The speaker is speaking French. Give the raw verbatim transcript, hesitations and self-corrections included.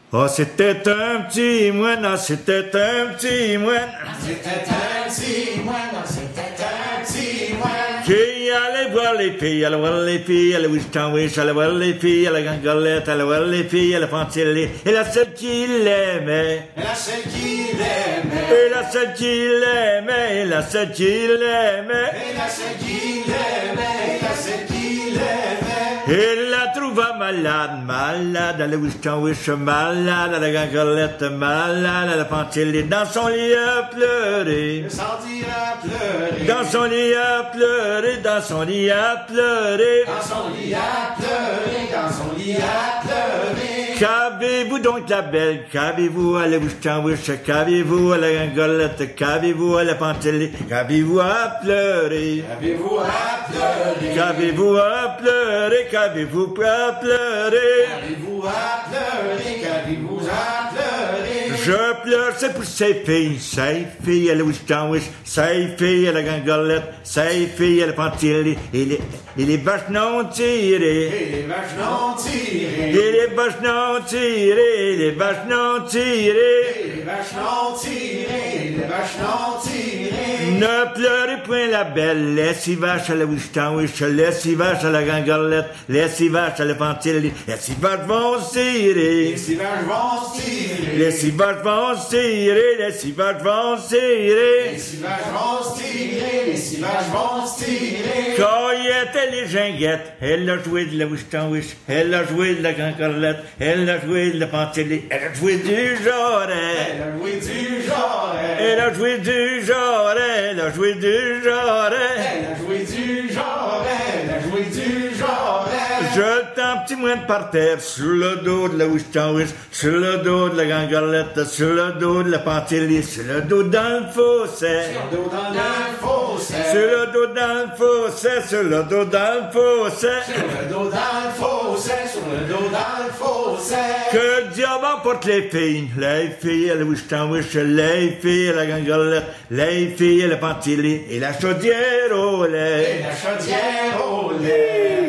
Oh, c'était un petit moine, ah, c'était un petit moine. C'était un petit moine, c'était un petit moine. Qui allait voir les filles, allait voir les filles, allait wish town wish, allait voir les filles, allait gangolette, allait voir les filles, allait fantiller. Et la seule qui l'aimait. Et la seule qui l'aimait. Et la seule qui l'aimait. Et la seule qui l'aimait. Et la seule qui l'aimait. Et la seule qui l'aimait. Il la trouva malade, malade, elle wish town wish, malade, elle gangolette, malade, elle fantiller. Dans son lit à pleurer. Le sentir à pleurer. Dans son lit à pleurer, dans son lit à pleurer. Dans son lit à pleurer, dans son lit à pleurer. Qu'avez-vous donc la belle, qu'avez-vous à la wish town wish, qu'avez-vous à la gangolette, qu'avez-vous à la pantelée, qu'avez-vous à pleurer. Qu'avez-vous à pleurer? Qu'avez-vous à pleurer, qu'avez-vous à pleurer. Qu'avez-vous à pleurer? Qu'avez-vous à pleurer? Je pleure, c'est pour ces filles, ces filles à la wish town wish, ces filles à la gangolette, ces filles à la pantelée, et les, et les vaches non tirées. Et les vaches non tirées. Et les vaches non tirées, les vaches non tirées. Et les vaches non tirées. Les vaches non tirées. Ne pleurez point la belle, les six vaches à la wish town wish, les six vaches à la gangolette, les six vaches à la pantilly, les six vaches vont se tirer. Les six vaches vont se tirer. Les six vaches vont se tirer, les six vaches vont se tirer. Les six vaches vont se tirer. Les six vaches vont se tirer. Quand il était les ginguettes, elle a joué de la wish town wish, elle a joué de la gangolette, elle a joué de la pantilly, elle a joué du genre. Elle a joué du genre. Elle a joué du genre, elle a joué du genre. Elle a joué du genre. Elle a joué du genre. Je un petit moine par terre, sur le dos de la wish town wish, sur le dos de la gangolette, sur le dos de la pantilly, sur le dos dans le fossé. Sur le dos dans le fossé. Sur le dos dans le fossé, sur le dos dans le fossé. Sur le dos dans le fossé. Sur le dos dans le fossé. Que le diable emporte les filles, les filles à la wish town wish, les filles à la gangolette, les filles à la pantilly, et la chaudière au lait. Et la chaudière au lait.